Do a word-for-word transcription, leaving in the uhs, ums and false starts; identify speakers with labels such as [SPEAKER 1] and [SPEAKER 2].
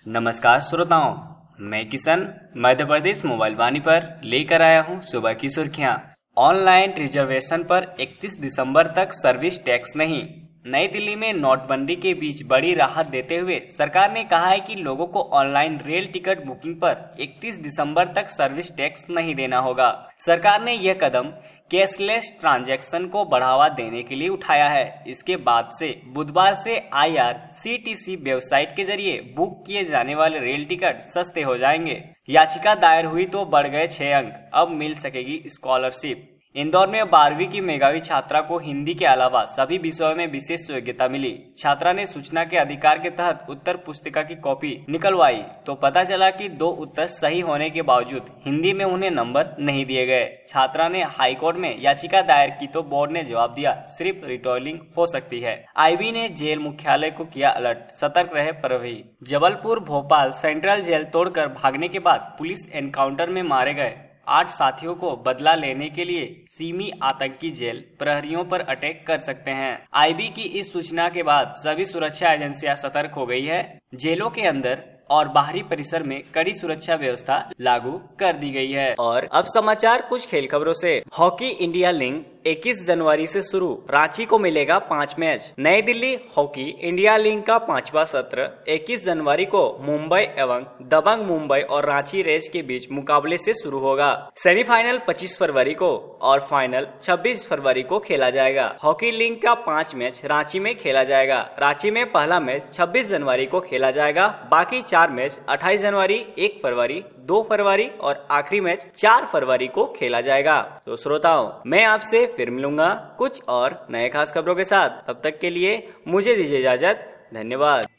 [SPEAKER 1] नमस्कार श्रोताओं, मैं किशन मध्य प्रदेश मोबाइल वाणी पर लेकर आया हूं सुबह की सुर्खियां। ऑनलाइन रिजर्वेशन पर इकतीस दिसंबर तक सर्विस टैक्स नहीं। नई दिल्ली में नोटबंदी के बीच बड़ी राहत देते हुए सरकार ने कहा है कि लोगों को ऑनलाइन रेल टिकट बुकिंग पर इकतीस दिसंबर तक सर्विस टैक्स नहीं देना होगा। सरकार ने यह कदम कैशलेस ट्रांजैक्शन को बढ़ावा देने के लिए उठाया है। इसके बाद से बुधवार से I R C T C website के जरिए बुक किए जाने वाले रेल टिकट सस्ते हो जाएंगे। याचिका दायर हुई तो बढ़ गए छह अंक, अब मिल सकेगी स्कॉलरशिप। इंदौर में बारहवीं की मेधावी छात्रा को हिंदी के अलावा सभी विषयों में विशेष योग्यता मिली। छात्रा ने सूचना के अधिकार के तहत उत्तर पुस्तिका की कॉपी निकलवाई तो पता चला कि दो उत्तर सही होने के बावजूद हिंदी में उन्हें नंबर नहीं दिए गए। छात्रा ने हाईकोर्ट में याचिका दायर की तो बोर्ड ने जवाब दिया, सिर्फ रिटॉलिंग हो सकती है। आई बी ने जेल मुख्यालय को किया अलर्ट, सतर्क रहे प्रभारी। जबलपुर भोपाल सेंट्रल जेल तोड़कर भागने के बाद पुलिस एनकाउंटर में मारे गए आठ साथियों को बदला लेने के लिए सीमी आतंकी जेल प्रहरियों पर अटैक कर सकते हैं। आई बी की इस सूचना के बाद सभी सुरक्षा एजेंसियां सतर्क हो गई है। जेलों के अंदर और बाहरी परिसर में कड़ी सुरक्षा व्यवस्था लागू कर दी गई है। और अब समाचार कुछ खेल खबरों से। हॉकी इंडिया लीग इक्कीस जनवरी से शुरू, रांची को मिलेगा पांच मैच। नई दिल्ली हॉकी इंडिया लीग का पांचवा सत्र इक्कीस जनवरी को मुंबई एवं दबंग मुंबई और रांची रेज के बीच मुकाबले से शुरू होगा। सेमीफाइनल पच्चीस फरवरी को और फाइनल छब्बीस फरवरी को खेला जाएगा। हॉकी लीग का पांच मैच रांची में खेला जाएगा। रांची में पहला मैच छब्बीस जनवरी को खेला जाएगा। बाकी चार मैच अट्ठाईस जनवरी, एक फरवरी, दो फरवरी और आखिरी मैच चार फरवरी को खेला जाएगा। तो श्रोताओं, मैं आपसे फिर मिलूंगा कुछ और नए खास खबरों के साथ। तब तक के लिए मुझे दीजिए इजाजत। धन्यवाद।